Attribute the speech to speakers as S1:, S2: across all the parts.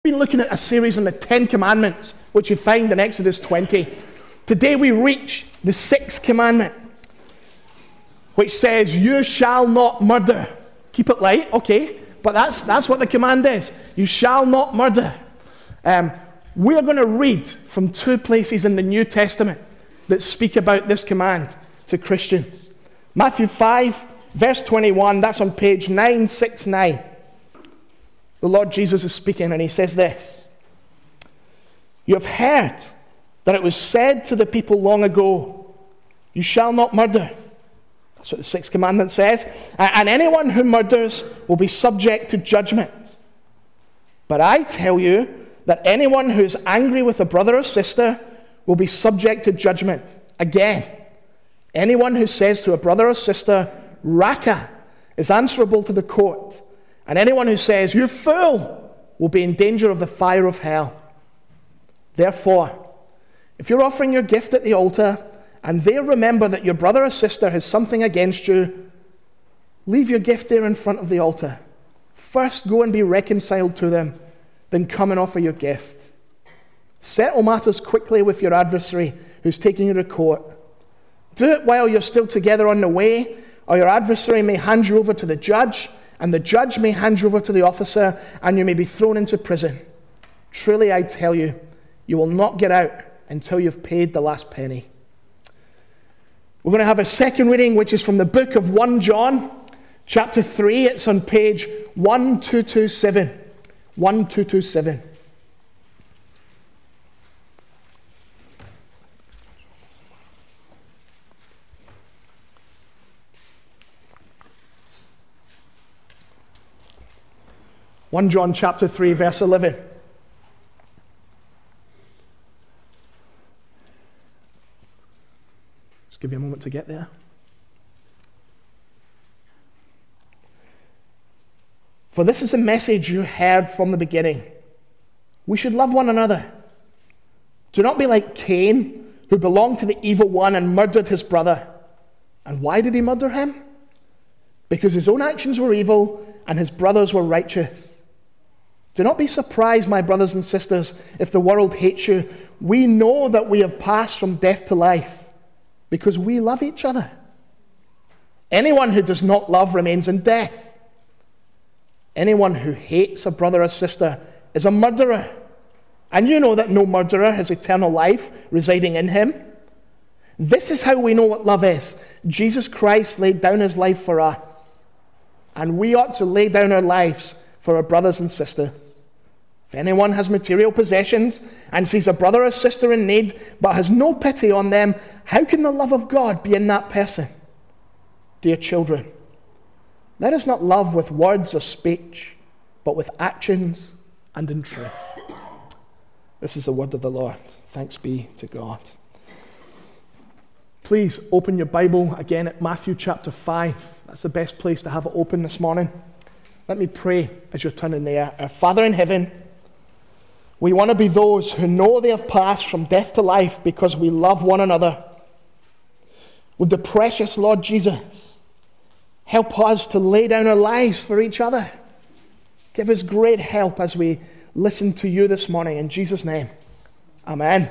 S1: We've been looking at a series on the 10 Commandments, which you find in Exodus 20. Today we reach the 6th commandment, which says, you shall not murder. Keep it light, okay, but that's what the command is. You shall not murder. We're going to read from two places in the New Testament that speak about this command to Christians. Matthew 5, verse 21, that's on page 969. The Lord Jesus is speaking, and he says this: you have heard that it was said to the people long ago, you shall not murder. That's what the 6th commandment says. And anyone who murders will be subject to judgment. But I tell you that anyone who is angry with a brother or sister will be subject to judgment. Again, anyone who says to a brother or sister, Raka, is answerable to the court. And anyone who says, you fool, will be in danger of the fire of hell. Therefore, if you're offering your gift at the altar, and there remember that your brother or sister has something against you, leave your gift there in front of the altar. First go and be reconciled to them, then come and offer your gift. Settle matters quickly with your adversary who's taking you to court. Do it while you're still together on the way, or your adversary may hand you over to the judge, and the judge may hand you over to the officer, and you may be thrown into prison. Truly, I tell you, you will not get out until you've paid the last penny. We're going to have a second reading, which is from the book of 1 John, chapter 3. It's on page 1227. 1227. John chapter 3, verse 11. Just give you a moment to get there. For this is a message you heard from the beginning. We should love one another. Do not be like Cain, who belonged to the evil one and murdered his brother. And why did he murder him? Because his own actions were evil and his brothers were righteous. Do not be surprised, my brothers and sisters, if the world hates you. We know that we have passed from death to life because we love each other. Anyone who does not love remains in death. Anyone who hates a brother or sister is a murderer. And you know that no murderer has eternal life residing in him. This is how we know what love is. Jesus Christ laid down his life for us. And we ought to lay down our lives for our brothers and sisters. If anyone has material possessions and sees a brother or sister in need but has no pity on them, how can the love of God be in that person? Dear children, let us not love with words or speech, but with actions and in truth. This is the word of the Lord. Thanks be to God. Please open your Bible again at Matthew chapter 5. That's the best place to have it open this morning. Let me pray as you're turning there. Our Father in heaven, we want to be those who know they have passed from death to life because we love one another. With the precious Lord Jesus, help us to lay down our lives for each other. Give us great help as we listen to you this morning. In Jesus' name, amen.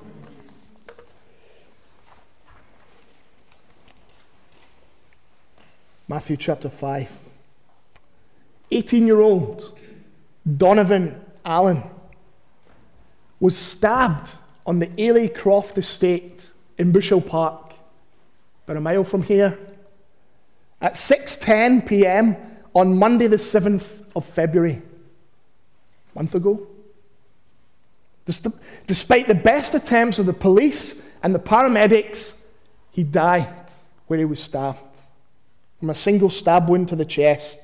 S1: Matthew chapter 5. 18-year-old Donovan Allen was stabbed on the Ailey Croft estate in Bushel Park, about a mile from here, at 6:10 p.m. on Monday the 7th of February, a month ago. Despite the best attempts of the police and the paramedics, he died where he was stabbed, from a single stab wound to the chest.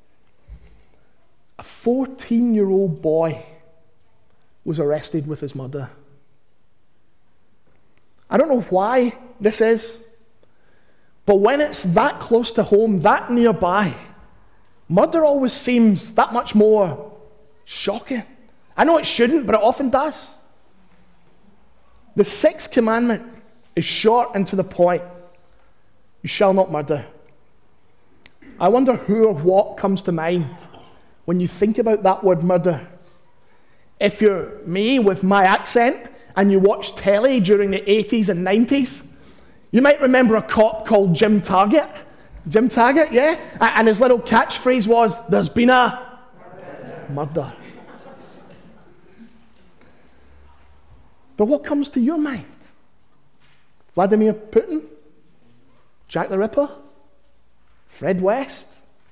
S1: A 14-year-old boy was arrested with his murder. I don't know why this is, but when it's that close to home, that nearby, murder always seems that much more shocking. I know it shouldn't, but it often does. The 6th commandment is short and to the point. You shall not murder. I wonder who or what comes to mind when you think about that word murder. if you're me with my accent and you watch telly during the 80s and 90s, you might remember a cop called Jim Target. Jim Target, yeah? And his little catchphrase was, "There's been a murder." But what comes to your mind? Vladimir Putin? Jack the Ripper? Fred West?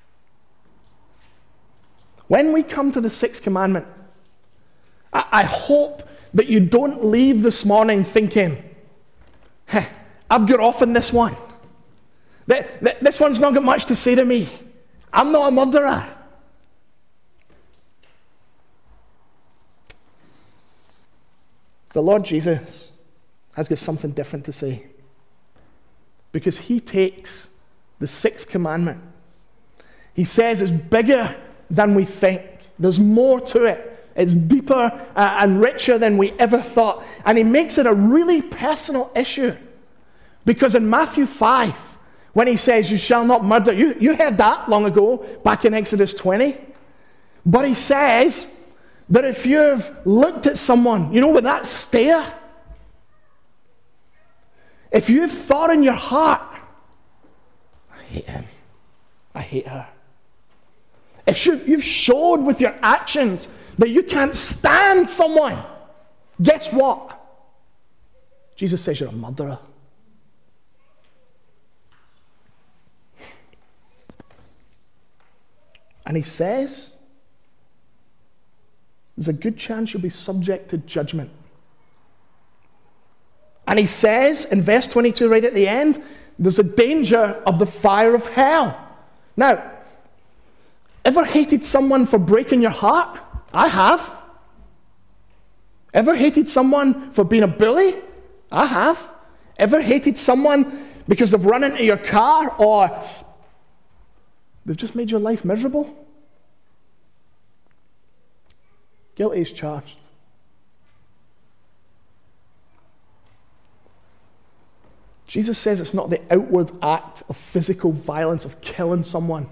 S1: When we come to the sixth commandment, I hope that you don't leave this morning thinking, I've got off on this one. This one's not got much to say to me. I'm not a murderer. The Lord Jesus has got something different to say, because he takes the sixth commandment. He says it's bigger than we think. There's more to it. It's deeper and richer than we ever thought. And he makes it a really personal issue. Because in Matthew 5, when he says, "You shall not murder," you heard that long ago, back in Exodus 20. But he says that if you've looked at someone, with that stare, if you've thought in your heart, "I hate him, I hate her," if you've showed with your actions that you can't stand someone, guess what? Jesus says you're a murderer. And he says there's a good chance you'll be subject to judgment. And he says in verse 22 right at the end, there's a danger of the fire of hell. Now, ever hated someone for breaking your heart? I have. Ever hated someone for being a bully? I have. Ever hated someone because they've run into your car or they've just made your life miserable? Guilty is charged. Jesus says it's not the outward act of physical violence, of killing someone,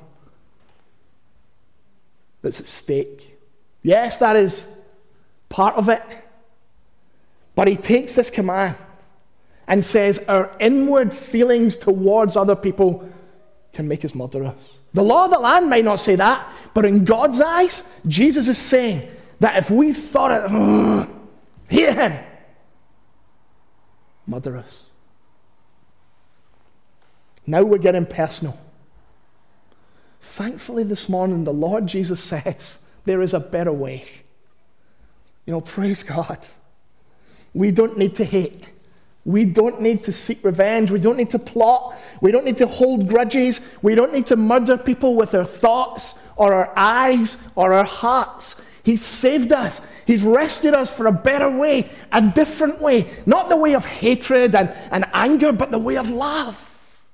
S1: that's at stake. Yes, that is part of it. But he takes this command and says our inward feelings towards other people can make us murderers. The law of the land may not say that, but in God's eyes, Jesus is saying that if we thought it, hate him, murderers. Now we're getting personal. Thankfully this morning, the Lord Jesus says there is a better way. Praise God. We don't need to hate. We don't need to seek revenge. We don't need to plot. We don't need to hold grudges. We don't need to murder people with our thoughts or our eyes or our hearts. He's saved us. He's rescued us for a better way, a different way. Not the way of hatred and anger, but the way of love.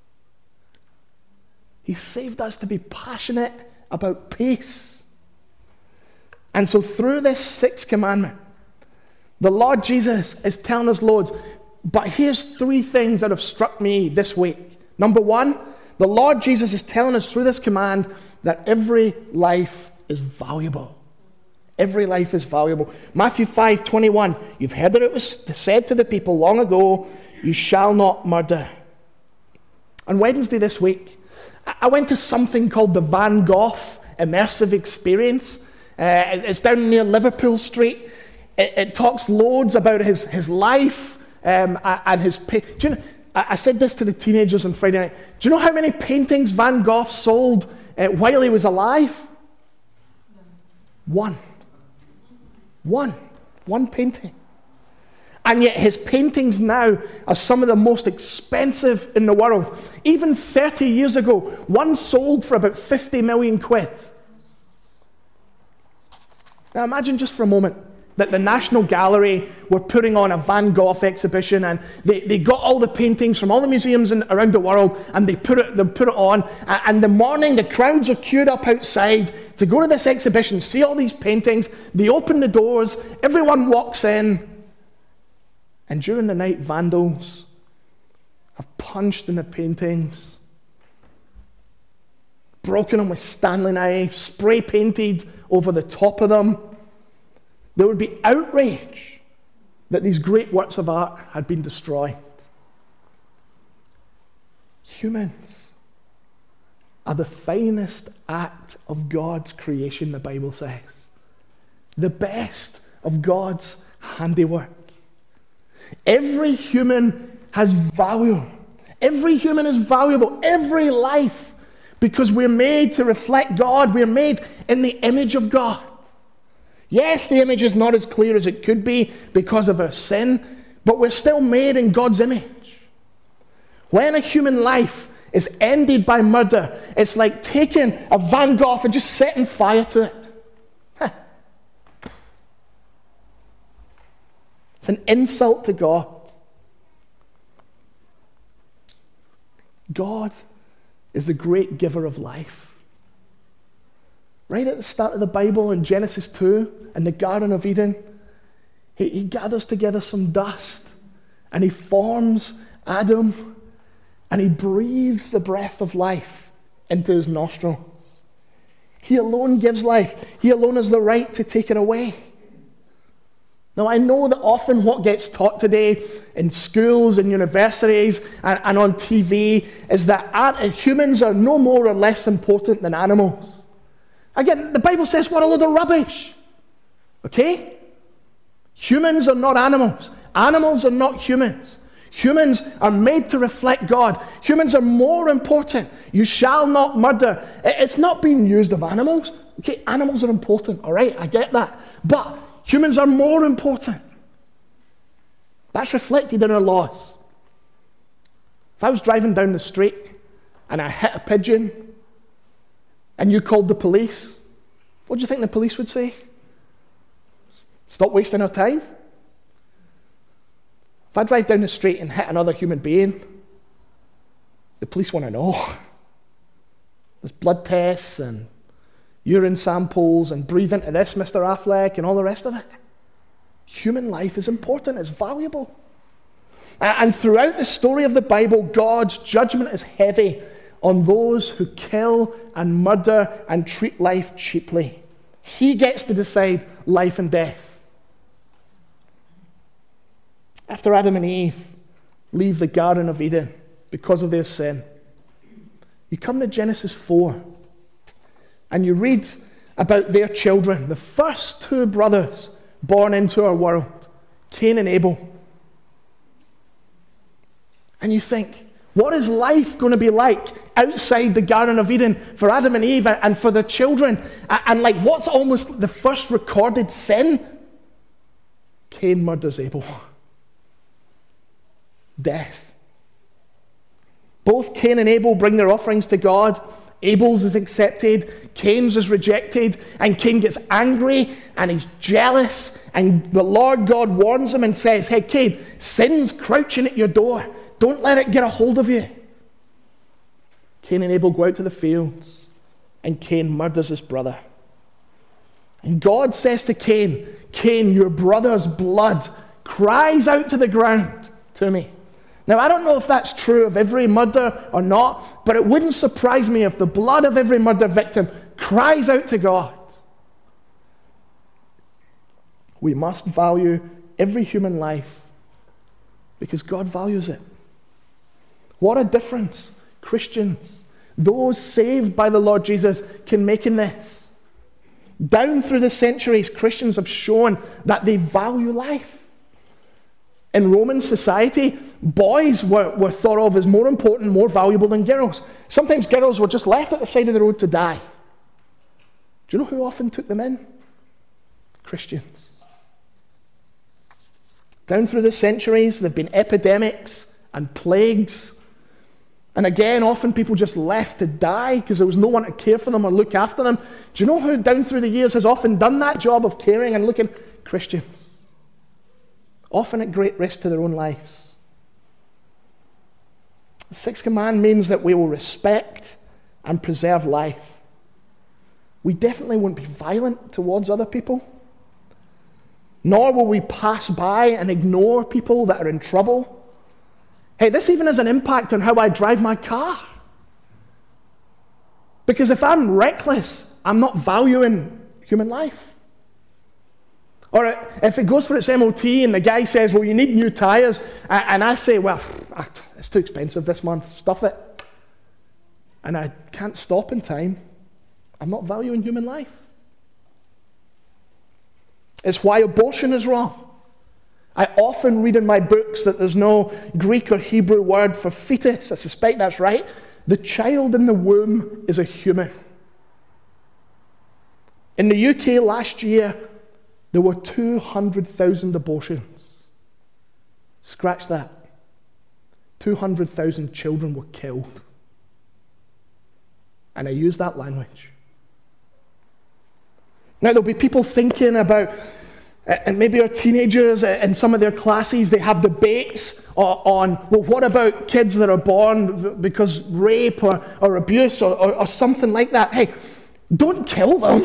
S1: He saved us to be passionate about peace. And so through this sixth commandment, the Lord Jesus is telling us loads. But here's three things that have struck me this week. Number one, the Lord Jesus is telling us through this command that every life is valuable. Every life is valuable. Matthew 5:21, you've heard that it was said to the people long ago, "You shall not murder." On Wednesday this week, I went to something called the Van Gogh Immersive Experience. It's down near Liverpool Street. It talks loads about his life and his... Do you know, I said this to the teenagers on Friday night. Do you know how many paintings Van Gogh sold while he was alive? One painting. And yet his paintings now are some of the most expensive in the world. Even 30 years ago, one sold for about 50 million quid. Now imagine just for a moment that the National Gallery were putting on a Van Gogh exhibition, and they got all the paintings from all the museums around the world, and they put it on. And the morning, the crowds are queued up outside to go to this exhibition, see all these paintings. They open the doors, everyone walks in, and during the night, vandals have punched in the paintings, broken them with Stanley knives, spray painted over the top of them. there would be outrage that these great works of art had been destroyed. Humans are the finest act of God's creation, the Bible says. The best of God's handiwork. Every human has value. Every human is valuable. Every life. Because we're made to reflect God. We're made in the image of God. Yes, the image is not as clear as it could be because of our sin, but we're still made in God's image. When a human life is ended by murder, it's like taking a Van Gogh and just setting fire to it. It's an insult to God. God is the great giver of life. Right at the start of the Bible in Genesis 2, in the Garden of Eden, he gathers together some dust and he forms Adam and he breathes the breath of life into his nostrils. He alone gives life. He alone has the right to take it away. Now, I know that often what gets taught today in schools and universities and on TV is that humans are no more or less important than animals. Again, the Bible says what a load of rubbish. Okay? Humans are not animals. Animals are not humans. Humans are made to reflect God. Humans are more important. You shall not murder. It's not being used of animals. Okay, animals are important, all right? I get that. But humans are more important. That's reflected in our laws. If I was driving down the street and I hit a pigeon and you called the police, what do you think the police would say? Stop wasting our time. If I drive down the street and hit another human being, the police want to know. There's blood tests and urine samples and breathe into this, Mr. Affleck, and all the rest of it. Human life is important, it's valuable. And throughout the story of the Bible, God's judgment is heavy on those who kill and murder and treat life cheaply. He gets to decide life and death. After Adam and Eve leave the Garden of Eden because of their sin, you come to Genesis 4 and you read about their children, the first two brothers born into our world, Cain and Abel. And you think, what is life going to be like outside the Garden of Eden for Adam and Eve and for their children? And like, what's almost the first recorded sin? Cain murders Abel. Death. Both Cain and Abel bring their offerings to God. Abel's is accepted, Cain's is rejected, and Cain gets angry and he's jealous, and the Lord God warns him and says, hey Cain, sin's crouching at your door. Don't let it get a hold of you. Cain and Abel go out to the fields, and Cain murders his brother. And God says to Cain, Cain, your brother's blood cries out to the ground to me. Now, I don't know if that's true of every murder or not, but it wouldn't surprise me if the blood of every murder victim cries out to God. We must value every human life because God values it. What a difference Christians, those saved by the Lord Jesus, can make in this. Down through the centuries, Christians have shown that they value life. In Roman society, boys were thought of as more important, more valuable than girls. Sometimes girls were just left at the side of the road to die. Do you know who often took them in? Christians. Down through the centuries, there have been epidemics and plagues. And again, often people just left to die because there was no one to care for them or look after them. Do you know who down through the years has often done that job of caring and looking? Christians. Often at great risk to their own lives. The sixth command means that we will respect and preserve life. We definitely won't be violent towards other people. Nor will we pass by and ignore people that are in trouble. Hey, this even has an impact on how I drive my car. Because if I'm reckless, I'm not valuing human life. Or if it goes for its MOT and the guy says, well, you need new tyres, and I say, well, it's too expensive this month, stuff it. And I can't stop in time. I'm not valuing human life. It's why abortion is wrong. I often read in my books that there's no Greek or Hebrew word for fetus. I suspect that's right. The child in the womb is a human. In the UK last year, there were 200,000 abortions. Scratch that. 200,000 children were killed. And I use that language. Now, there'll be people thinking about, and maybe our teenagers in some of their classes, they have debates on, well, what about kids that are born because rape or abuse or something like that? Hey, don't kill them.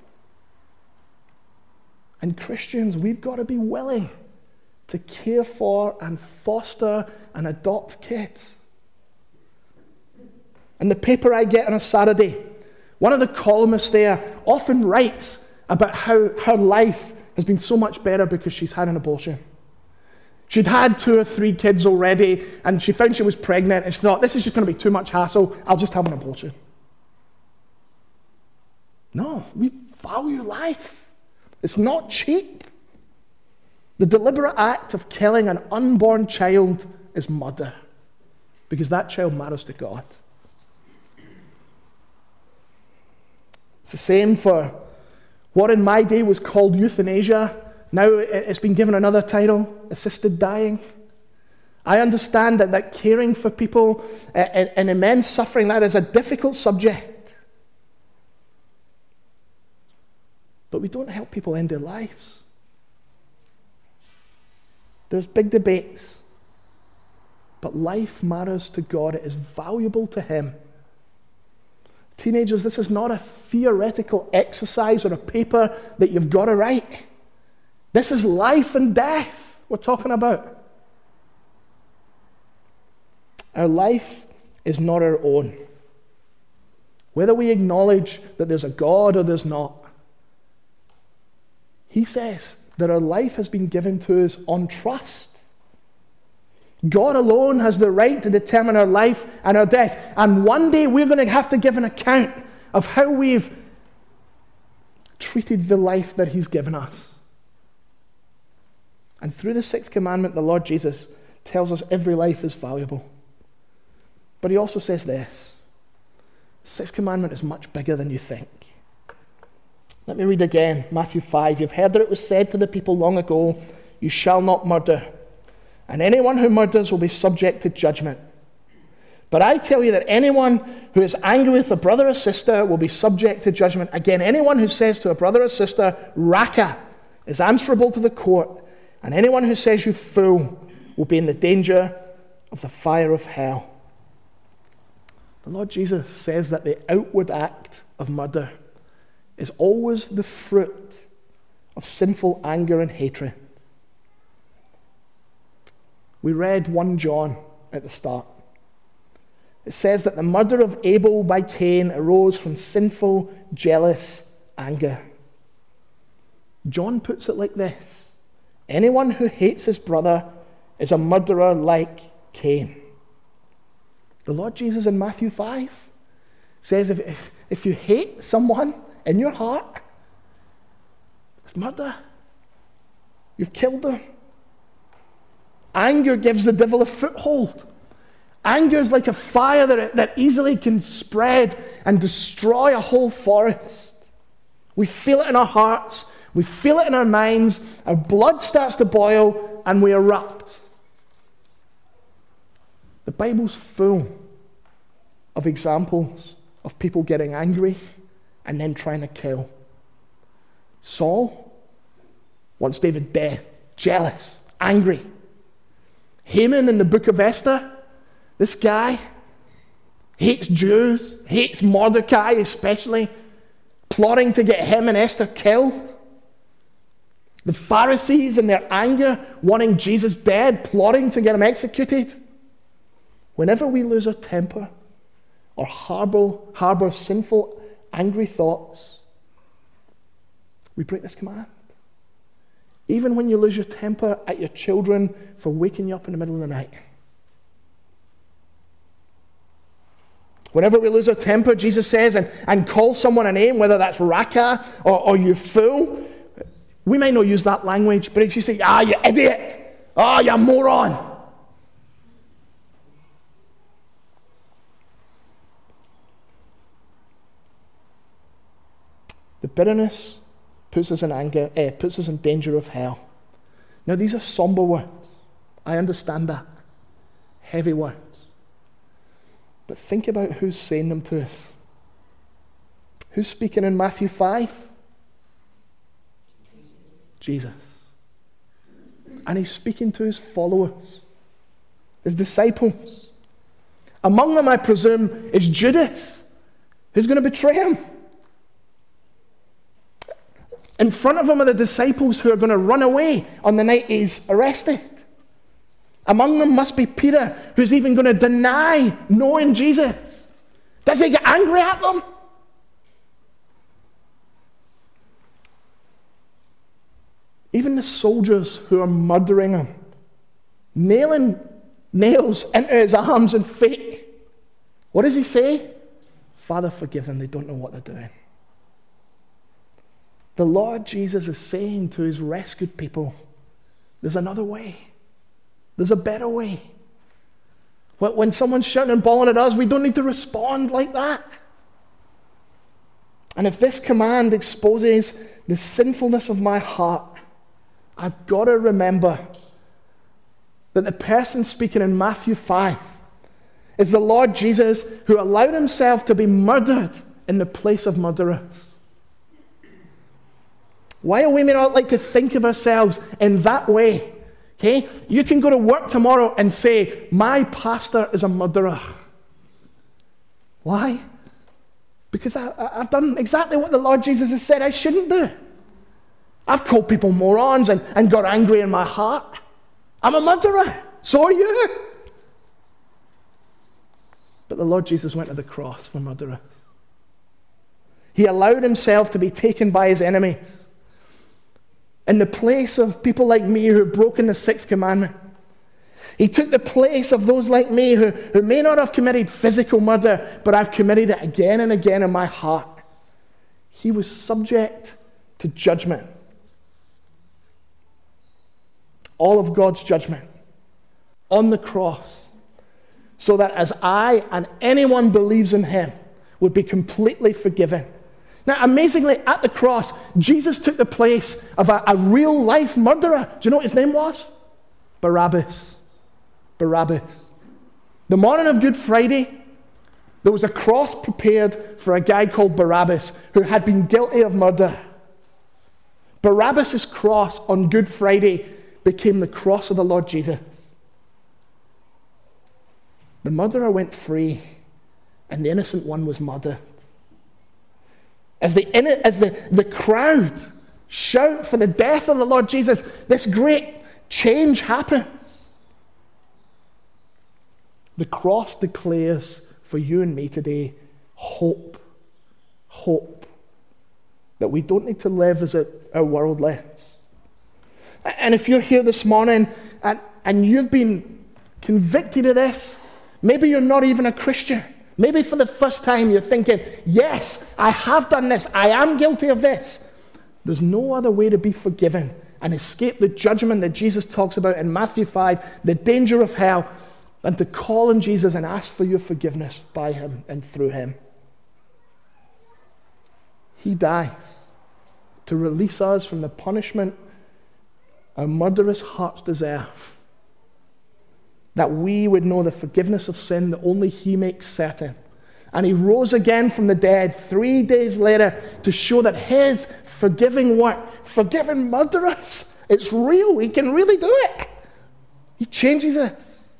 S1: And Christians, we've got to be willing to care for and foster and adopt kids. In the paper I get on a Saturday, one of the columnists there often writes about how her life has been so much better because she's had an abortion. She'd had 2 or 3 kids already, and she found she was pregnant, and she thought, this is just going to be too much hassle, I'll just have an abortion. No, we value life. It's not cheap. The deliberate act of killing an unborn child is murder, because that child matters to God. It's the same for what in my day was called euthanasia. Now it's been given another title, assisted dying. I understand that caring for people in immense suffering, that is a difficult subject. But we don't help people end their lives. There's big debates. But life matters to God. It is valuable to Him. Teenagers, this is not a theoretical exercise or a paper that you've got to write. This is life and death we're talking about. Our life is not our own. Whether we acknowledge that there's a God or there's not, He says that our life has been given to us on trust. God alone has the right to determine our life and our death. And one day we're going to have to give an account of how we've treated the life that He's given us. And through the 6th commandment, the Lord Jesus tells us every life is valuable. But He also says this: the 6th commandment is much bigger than you think. Let me read again, Matthew 5. You've heard that it was said to the people long ago, you shall not murder, and anyone who murders will be subject to judgment. But I tell you that anyone who is angry with a brother or sister will be subject to judgment. Again, anyone who says to a brother or sister, Raka, is answerable to the court, and anyone who says you fool will be in the danger of the fire of hell. The Lord Jesus says that the outward act of murder is always the fruit of sinful anger and hatred. We read 1 John at the start. It says that the murder of Abel by Cain arose from sinful, jealous anger. John puts it like this: anyone who hates his brother is a murderer like Cain. The Lord Jesus in Matthew 5 says if you hate someone in your heart, it's murder. You've killed them. Anger gives the devil a foothold. Anger is like a fire that easily can spread and destroy a whole forest. We feel it in our hearts. We feel it in our minds. Our blood starts to boil and we erupt. The Bible's full of examples of people getting angry and then trying to kill. Saul wants David dead, jealous, angry. Haman in the book of Esther, this guy hates Jews, hates Mordecai especially, plotting to get him and Esther killed. The Pharisees in their anger, wanting Jesus dead, plotting to get him executed. Whenever we lose our temper or harbor sinful, angry thoughts, we break this command. Even when you lose your temper at your children for waking you up in the middle of the night. Whenever we lose our temper, Jesus says, and call someone a name, whether that's raka or you fool, we may not use that language, but if you say, you idiot, you moron. The bitterness puts us in anger, puts us in danger of hell. Now these are somber words. I understand that. Heavy words. But think about who's saying them to us. Who's speaking in Matthew 5? Jesus. And he's speaking to his followers, his disciples. Among them, I presume, is Judas, who's going to betray him. In front of him are the disciples who are going to run away on the night he's arrested. Among them must be Peter, who's even going to deny knowing Jesus. Does he get angry at them? Even the soldiers who are murdering him, nailing nails into his arms and feet. What does he say? Father, forgive them, they don't know what they're doing. The Lord Jesus is saying to his rescued people, there's another way. There's a better way. When someone's shouting and bawling at us, we don't need to respond like that. And if this command exposes the sinfulness of my heart, I've got to remember that the person speaking in Matthew 5 is the Lord Jesus, who allowed himself to be murdered in the place of murderers. While we may not like to think of ourselves in that way, okay, you can go to work tomorrow and say, my pastor is a murderer. Why? Because I've done exactly what the Lord Jesus has said I shouldn't do. I've called people morons and got angry in my heart. I'm a murderer. So are you. But the Lord Jesus went to the cross for murderers. He allowed himself to be taken by his enemies in the place of people like me who have broken the sixth commandment. He took the place of those like me who may not have committed physical murder, but I've committed it again and again in my heart. He was subject to judgment. All of God's judgment on the cross, so that as I and anyone believes in him would be completely forgiven. Now, amazingly, at the cross, Jesus took the place of a real-life murderer. Do you know what his name was? Barabbas. Barabbas. The morning of Good Friday, there was a cross prepared for a guy called Barabbas who had been guilty of murder. Barabbas' cross on Good Friday became the cross of the Lord Jesus. The murderer went free, and the innocent one was murdered. As the crowd shout for the death of the Lord Jesus, this great change happens. The cross declares for you and me today hope. Hope. That we don't need to live as our world lives. And if you're here this morning and you've been convicted of this, maybe you're not even a Christian. Maybe for the first time you're thinking, yes, I have done this. I am guilty of this. There's no other way to be forgiven and escape the judgment that Jesus talks about in Matthew 5, the danger of hell, than to call on Jesus and ask for your forgiveness by him and through him. He dies to release us from the punishment our murderous hearts deserve, that we would know the forgiveness of sin that only he makes certain. And he rose again from the dead 3 days later to show that his forgiving work, forgiving murderers, it's real. He can really do it. He changes us.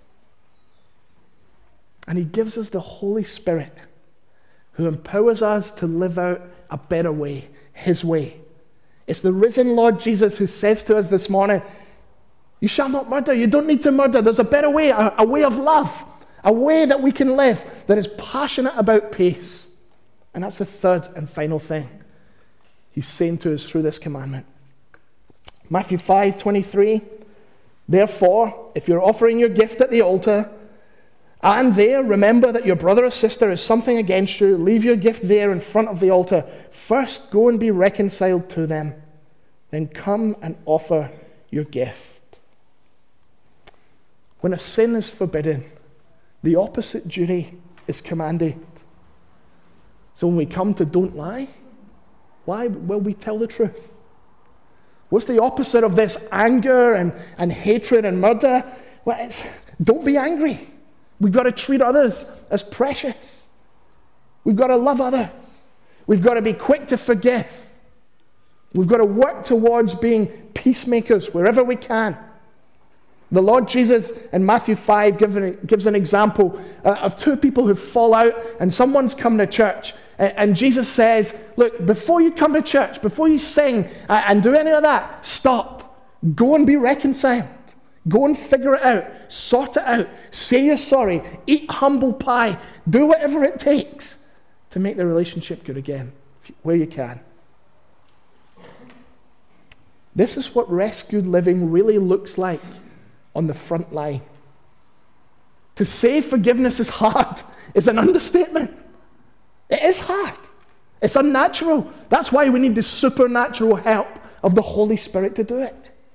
S1: And he gives us the Holy Spirit, who empowers us to live out a better way, his way. It's the risen Lord Jesus who says to us this morning, you shall not murder. You don't need to murder. There's a better way, a way of love, a way that we can live that is passionate about peace. And that's the third and final thing he's saying to us through this commandment. Matthew 5:23. Therefore, if you're offering your gift at the altar, and there remember that your brother or sister has something against you, leave your gift there in front of the altar. First go and be reconciled to them. Then come and offer your gift. When a sin is forbidden, the opposite duty is commanded. So when we come to don't lie, why will we tell the truth? What's the opposite of this anger and hatred and murder? Well, it's don't be angry. We've got to treat others as precious. We've got to love others. We've got to be quick to forgive. We've got to work towards being peacemakers wherever we can. The Lord Jesus in Matthew 5 gives an example of two people who fall out and someone's come to church. And Jesus says, look, before you come to church, before you sing and do any of that, stop. Go and be reconciled. Go and figure it out. Sort it out. Say you're sorry. Eat humble pie. Do whatever it takes to make the relationship good again, where you can. This is what rescued living really looks like on the front line. To say forgiveness is hard is an understatement. It is hard. It's unnatural. That's why we need the supernatural help of the Holy Spirit to do it.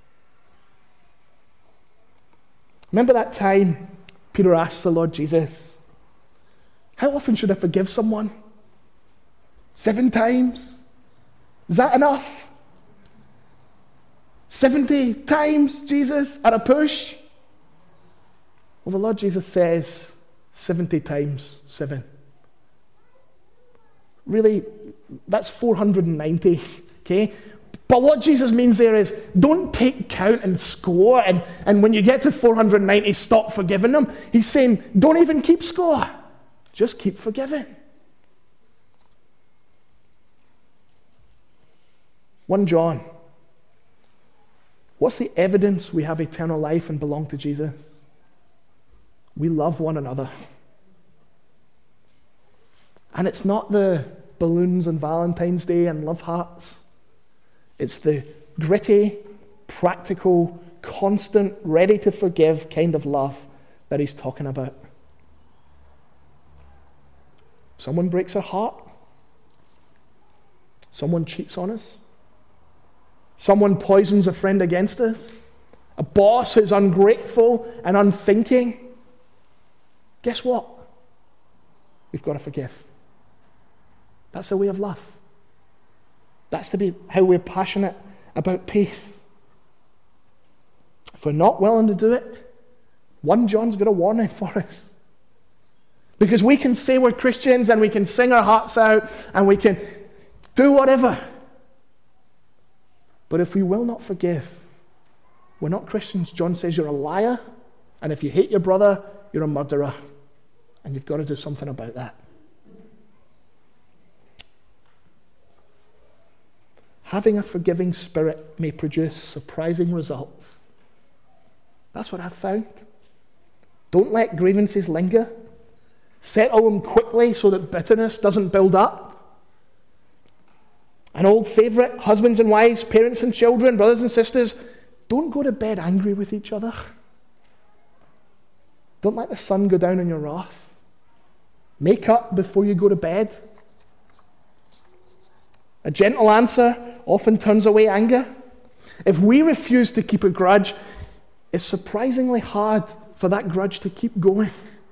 S1: Remember that time Peter asked the Lord Jesus, how often should I forgive someone? 7 times? Is that enough? 70 times, Jesus, at a push? Well, the Lord Jesus says 70 times 7. Really, that's 490, okay? But what Jesus means there is, don't take count and score, and when you get to 490, stop forgiving them. He's saying, don't even keep score. Just keep forgiving. 1 John. What's the evidence we have eternal life and belong to Jesus? We love one another. And it's not the balloons on Valentine's Day and love hearts. It's the gritty, practical, constant, ready to forgive kind of love that he's talking about. Someone breaks our heart. Someone cheats on us. Someone poisons a friend against us. A boss who's ungrateful and unthinking. Guess what? We've got to forgive. That's the way of love. That's how we're passionate about peace. If we're not willing to do it, 1 John's got a warning for us. Because we can say we're Christians and we can sing our hearts out and we can do whatever. But if we will not forgive, we're not Christians. John says you're a liar, and if you hate your brother, you're a murderer. And you've got to do something about that. Having a forgiving spirit may produce surprising results. That's what I've found. Don't let grievances linger. Settle them quickly so that bitterness doesn't build up. An old favorite, husbands and wives, parents and children, brothers and sisters, don't go to bed angry with each other. Don't let the sun go down in your wrath. Make up before you go to bed. A gentle answer often turns away anger. If we refuse to keep a grudge, it's surprisingly hard for that grudge to keep going.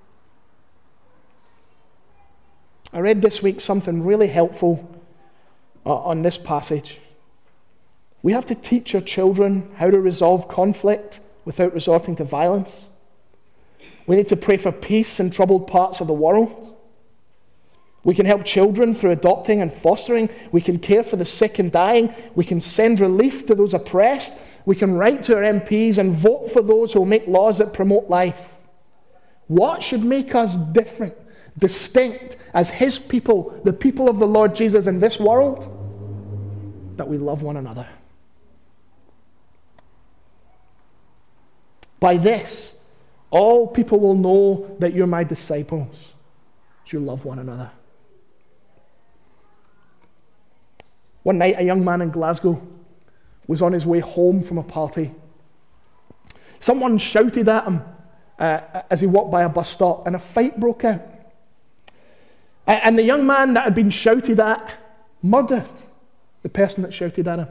S1: I read this week something really helpful on this passage. We have to teach our children how to resolve conflict without resorting to violence. We need to pray for peace in troubled parts of the world. We can help children through adopting and fostering. We can care for the sick and dying. We can send relief to those oppressed. We can write to our MPs and vote for those who will make laws that promote life. What should make us different, distinct as his people, the people of the Lord Jesus in this world? That we love one another. By this, all people will know that you're my disciples, as you love one another. One night, a young man in Glasgow was on his way home from a party. Someone shouted at him as he walked by a bus stop, and a fight broke out. And the young man that had been shouted at murdered the person that shouted at him.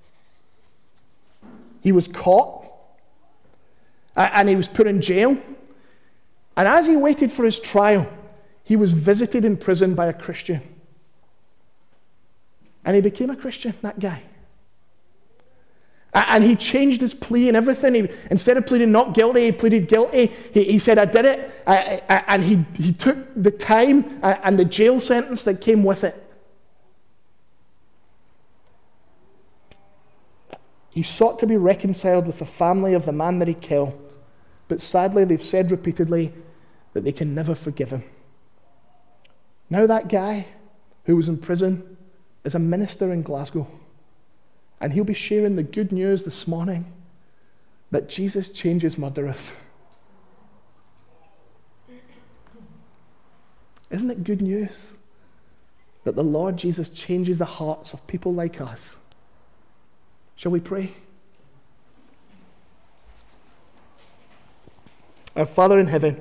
S1: He was caught, and he was put in jail. And as he waited for his trial, he was visited in prison by a Christian. And he became a Christian, that guy. And he changed his plea and everything. Instead of pleading not guilty, he pleaded guilty. He said, I did it. And he took the time and the jail sentence that came with it. He sought to be reconciled with the family of the man that he killed. But sadly, they've said repeatedly that they can never forgive him. Now that guy who was in prison is a minister in Glasgow. And he'll be sharing the good news this morning that Jesus changes murderers. Isn't it good news that the Lord Jesus changes the hearts of people like us? Shall we pray? Our Father in heaven,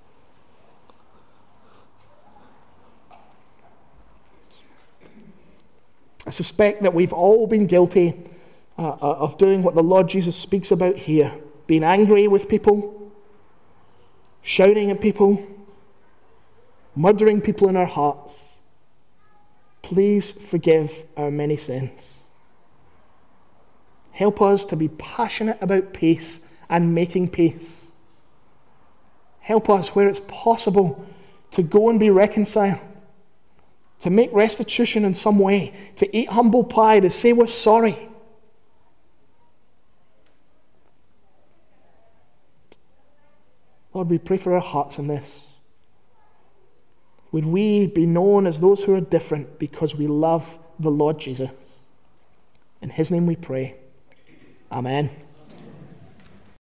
S1: I suspect that we've all been guilty of doing what the Lord Jesus speaks about here. Being angry with people, shouting at people, murdering people in our hearts. Please forgive our many sins. Help us to be passionate about peace and making peace. Help us, where it's possible, to go and be reconciled, to make restitution in some way, to eat humble pie, to say we're sorry. Lord, we pray for our hearts in this. Would we be known as those who are different because we love the Lord Jesus? In his name we pray. Amen.